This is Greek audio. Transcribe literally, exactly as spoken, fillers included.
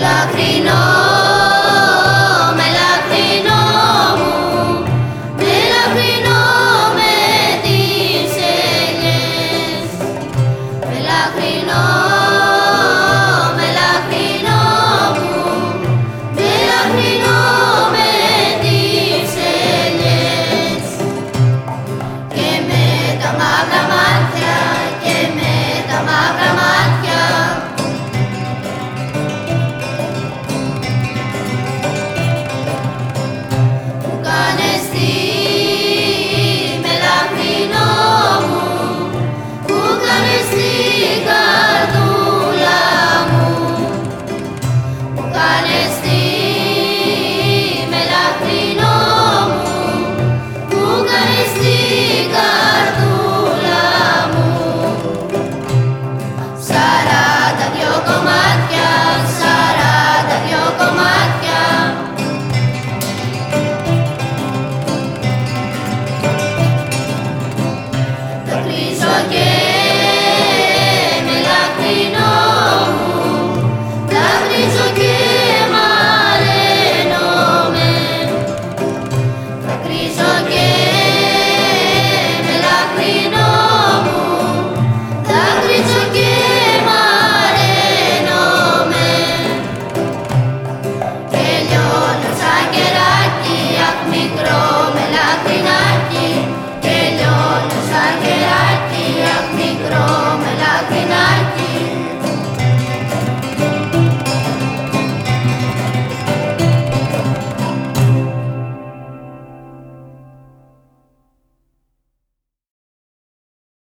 Μελαχρινό, μελαχρινό μου, μελαχρινό με τις ελιές. Μελαχρινό, μελαχρινό μου, μελαχρινό με τις ελιές. Και με τα μαύρα μάτια, και με τα μαύρα μάτια, Κάνες